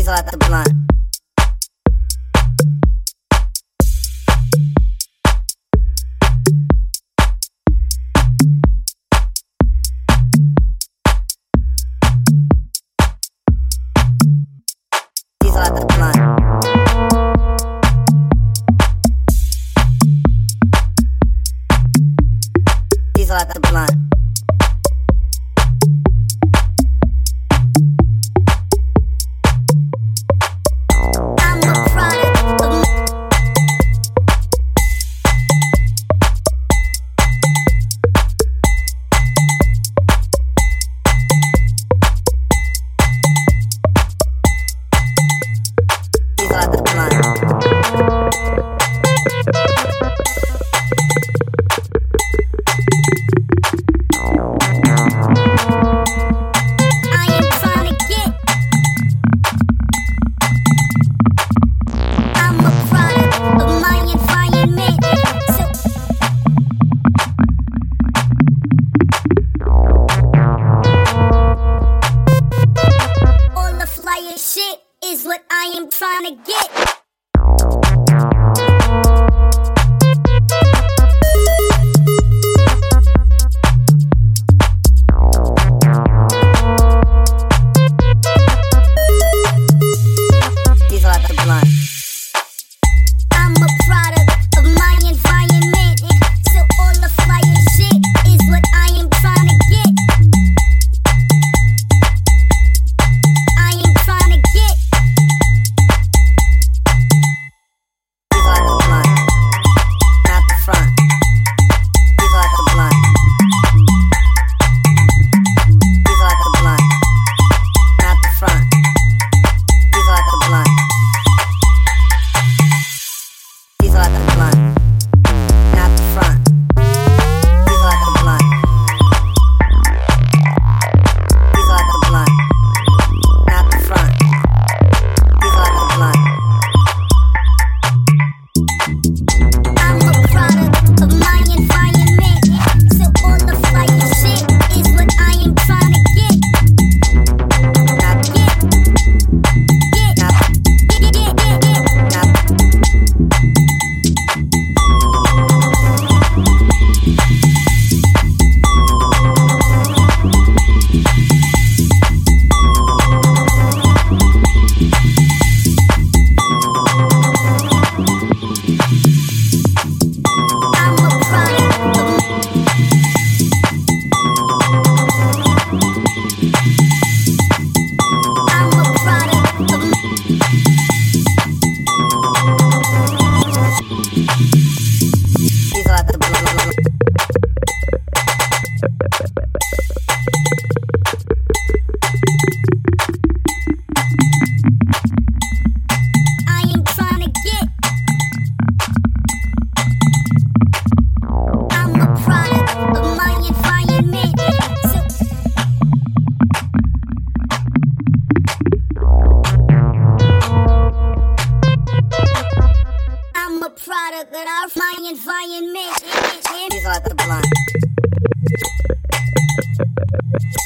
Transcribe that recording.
out the blunt. Diesel out the blunt. Diesel out the blunt. Shit is what I am trying to get. Diesel out the blunt. I'm a product of my environment, so all the flyer shit is what I am trying to get. I am trying to get. Diesel out the blunt. Not the front. Diesel out the blunt. Diesel out the blunt. Not the front. Diesel out the blunt. Diesel out the blunt. Not the front. Diesel out the blunt. Diesel out the blunt. Not the front. Diesel out the blunt. I'm a product of my environment, so all the flyer shit is what I am trying to get. Not Get. I'm a product of I'm a product of Diesel out the blunt. I am trying to get. I'm a product of my environment, so I'm a product of my environment. Diesel out the blunt.